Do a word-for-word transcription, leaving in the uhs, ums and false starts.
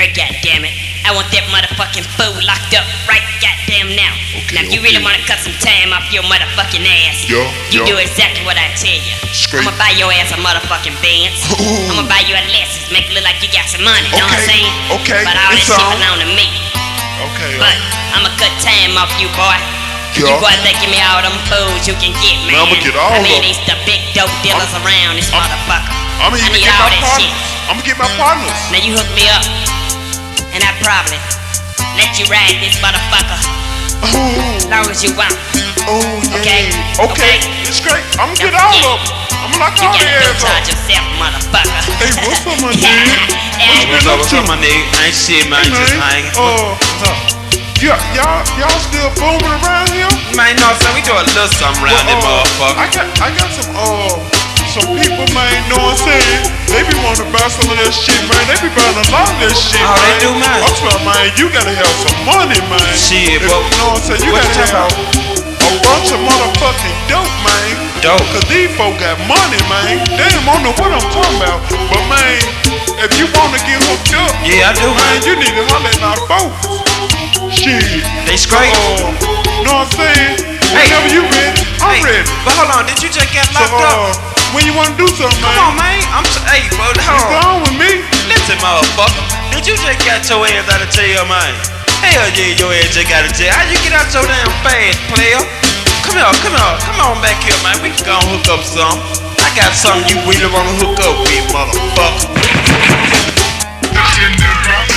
her, goddammit. I want that motherfucking fool locked up right goddamn now. Okay, now, if you okay. really wanna cut some time off your motherfucking ass, Yeah, you yeah. do exactly what I tell you. Straight. I'ma buy your ass a motherfucking Benz. Ooh. I'ma buy you a Lexus, make it look like you got some money, know what I'm Okay, saying? okay, But all that it's shit on. belong to me. Okay. But I'ma cut time off you, boy. Yeah. You boys that give me all them fools you can get, man. Man, I'ma get all I mean, of 'em. these the big dope dealers I'm- around this I'm- motherfucker. I'ma I even need get all my that partners. shit. I'ma get my partners. Now you hook me up, and I probably let you ride this motherfucker Oh, as long as you want. oh yeah. Okay? Okay. Okay. It's great. I'ma Now, get all yeah. of them. I'ma lock You all gotta their go ass charge up. yourself, motherfucker. Hey, what's up, my Yeah. dude? Yeah. What's up, what's up, my nigga? Ain't shit, man. Hey, Just man. hanging. Uh, yeah, y'all, y'all still booming around here? Man, no, son, we do a little something around this Well, uh, motherfucker. I got, I got some, uh, some people, man. Know what I'm saying? They be wanting to buy some of that shit, man. They be buying a lot of that shit, Oh, man. they do, man. I'm talking, man. You gotta have some money, man. Shit, If- but you know what I'm saying? You what gotta you have talking a bunch of motherfucking dope, man. Dope. Cause these folk got money, man. They don't know what I'm talking about. But man, if you wanna get hooked up, Yeah, I do, man, man. you need to holler at our folks. Shit. They straight. Uh, know what I'm saying? Hey. Whenever you ready, I'm Hey, ready. But hold on, did you just get So, locked uh, up? when you wanna do something, Come man, on, man. I'm s- hey, bro, you hold go on. on with me. Listen, motherfucker. Did you just get your ass out of jail, man? Hell yeah, your ass just got out of jail. How you get out so damn fast, player? Come here, come here, come on back here, man. We can go and hook up some. I got something you really wanna hook up with, motherfucker. It's in the drop.